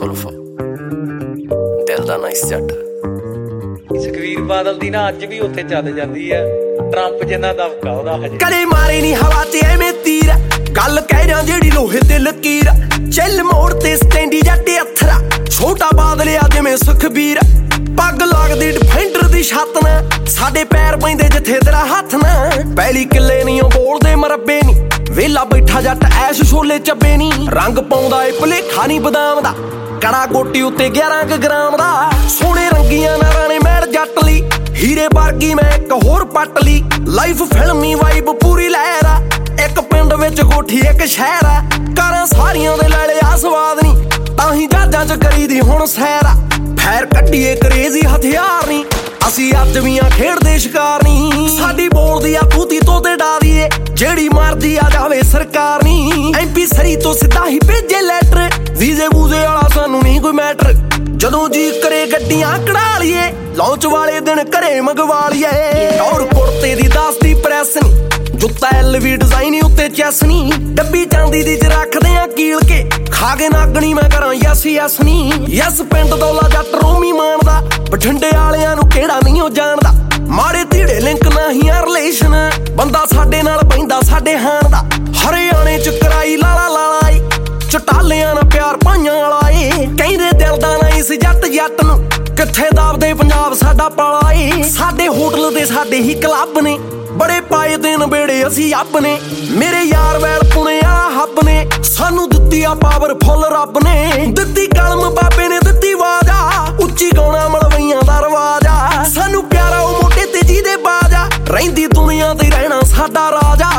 ਸੁਲਫ ਦਿਲ ਦਾ ਨਾਈਸ ਜੱਟ। ਸੁਖਵੀਰ ਬਾਦਲ ਦੀ ਨਾ ਅੱਜ ਵੀ ਉੱਥੇ ਚੱਲ ਜਾਂਦੀ ਆ, ਟਰੰਪ ਜਿੰਨਾ ਦਬਕਾ ਉਹਦਾ ਹਜੇ। ਕਦੇ ਮਾਰੇ ਨੀ ਹਵਾ ਤੇ ਐਵੇਂ ਤੀਰ, ਗੱਲ ਕਹਿ ਜਾਂ ਜਿਹੜੀ ਲੋਹੇ ਤੇ ਲਕੀਰ। ਚੱਲ ਮੋੜ ਤੇ ਸਟੈਂਡੀ ਜੱਟ ਅਥਰਾ, ਛੋਟਾ ਬਾਦਲ ਆ ਜਿਵੇਂ ਸੁਖਬੀਰ। ਪੱਗ ਲੱਗਦੀ ਡਿਫੈਂਡਰ ਦੀ ਛੱਤ ਨਾ, ਸਾਡੇ ਪੈਰ ਪੈਂਦੇ ਜਿੱਥੇ ਤੇਰਾ ਹੱਥ ਨਾ। ਪਹਿਲੀ ਕਿੱਲੇ ਨੀ ਬੋਲਦੇ ਮਰੱਬੇ ਨੀ, ਵੇਲਾ ਬੈਠਾ ਜੱਟ ਐਸ਼ ਛੋਲੇ ਚੱਬੇ ਨੀ। ਰੰਗ ਪਾਉਂਦਾ ਏ ਭੁਲੇਖਾ ਨੀ ਬਦਾਮ ਦਾ, ਕੜਾ ਗੋਟੀ ਉੱਤੇ 11 ਕੁ ਗ੍ਰਾਮ ਦਾ। ਸੋਹਣੇ ਰੰਗੀਆਂ ਨਾਰਾਂ ਨੇ ਮੈੜ ਜੱਟ ਲਈ, ਹੀਰੇ ਵਰਗੀ ਮੈਂ ਇੱਕ ਹੋਰ ਪੱਟ ਲਈ। ਲਾਈਫ ਫਿਲਮੀ ਵਾਈਬ ਪੂਰੀ ਲਹਿਰ ਆ, ਇੱਕ ਪਿੰਡ ਵਿੱਚ ਕੋਠੀ ਇੱਕ ਸ਼ਹਿਰ ਆ। ਕਾਰਾਂ ਸਾਰੀਆਂ ਦੇ ਲੈ ਲਿਆ ਸਵਾਦ ਨੀ, ਤਾਂ ਹੀ ਜਹਾਜ਼ਾਂ ਚ ਕਰੀਦੀ ਹੁਣ ਸੈਰ ਆ। ਫੈਰ ਕੱਢੀਏ ਕਰੇਜ਼ੀ ਹਥਿਆਰ ਨੀ, ਅਸੀਂ ਅੱਜ ਵੀ ਆ ਖੇਡਦੇ ਸ਼ਿਕਾਰ ਨੀ। ਸਾਡੀ ਬੋਲਦੀ ਆ ਤੂਤੀ ਤੋਤੇ ਡਾ ਦੀਏ, ਜਿਹੜੀ ਮਰਦੀ ਆ ਜਾਵੇ ਸਰਕਾਰ ਨੀ। MP ਸਰੀ ਤੋਂ ਸਿੱਧਾ ਹੀ ਭੇਜੇ ਲੈਟਰ, ਵੀਜ਼ੇ ਵੂਜ਼ੇ ਵਾਲਾ ਸਾਨੂੰ ਨਹੀਂ ਕੋਈ ਮੈਟਰ। ਜਦੋਂ ਜੀ ਕਰੇ ਗੱਡੀਆਂ ਕਢਾ ਲਈਏ, ਲਾਂਚ ਵਾਲੇ ਦਿਨ ਘਰੇ ਮੰਗਵਾ ਲਈਏ। ਔਰ ਕੁੜਤੇ ਦੀ ਦੱਸਦੀ ਪ੍ਰੈਸ ਨੀ, ਜੁੱਤਾ LV ਡਿਜ਼ਾਈਨ ਉੱਤੇ ਚੈਸ ਨੀ। ਡੱਬੀ ਚਾਂਦੀ ਦੀ ਚ ਰੱਖਦੇ ਆ ਕੀਲ ਕੇ, ਖਾ ਕੇ ਨਾਗਣੀ ਮੈਂ ਕਰਾਂ ਯਸ ਯਸ ਨੀ। ਯਸ ਪਿੰਡ ਦੌਲਾ ਜੱਟ ਰੋਮੀ ਮਾਣਦਾ, ਬਠਿੰਡੇ ਵਾਲਿਆਂ ਨੂੰ ਕਿਹੜਾ ਨਹੀਂ ਉਹ ਜਾਣਦਾ। ਮਾੜੇ ਧੀੜੇ ਲਿੰਕ ਨਹੀਂ ਆ ਰਿਲੇਸ਼ਨ, ਬੰਦਾ ਸਾਡੇ ਨਾਲ ਪੈਂਦਾ ਸਾਡੇ ਹਾਣ ਦਾ। ਹਰਿਆਣੇ ਚ ਕਰਾਈ ਲਾਲਾ ਲਾਲਾ ਏ, ਚਟਾਲਿਆਂ ਨਾਲ ਪਿਆਰ ਪਾਈਆਂ ਵਾਲਾ ਏ। ਕਹਿੰਦੇ ਦਿਲ ਦਾ ਨਾ ਇਸ ਜੱਟ ਜੱਟ ਨੂੰ, ਕਿੱਥੇ ਦੱਬਦੇ ਪੰਜਾਬ ਸਾਡਾ ਪਾਲਾ ਏ। ਸਾਡੇ ਹੋਟਲ ਦੇ ਸਾਡੇ ਹੀ ਕਲੱਬ ਨੇ, ਬੜੇ ਪਾਏ ਦਿਨ ਬੇੜੇ ਅਸੀਂ ਅੱਬ ਨੇ। ਮੇਰੇ ਯਾਰ ਵੈਲ ਪੁਣੇ ਆ ਹੱਬ ਨੇ, ਸਾਨੂੰ ਦਿੱਤੀ ਆ ਪਾਵਰ ਫੁੱਲ ਰੱਬ ਨੇ। ਦਿੱਤੀ ਕਲਮ ਬਾਬੇ ਨੇ ਦਿੱਤੀ ਵਾਜਾ, ਉੱਚੀ ਗਾਉਣਾ ਮਲਵਈਆਂ ਦਾ ਰਵਾਜ ਆ। ਸਾਨੂੰ ਪਿਆਰਾ ਉਹ ਮੋਢੇ ਤੇ ਜਿਹਦੇ ਬਾਜ ਆ, ਰਹਿੰਦੀ ਦੁਨੀਆ ਤੇ ਰਹਿਣਾ ਸਾਡਾ ਰਾਜਾ।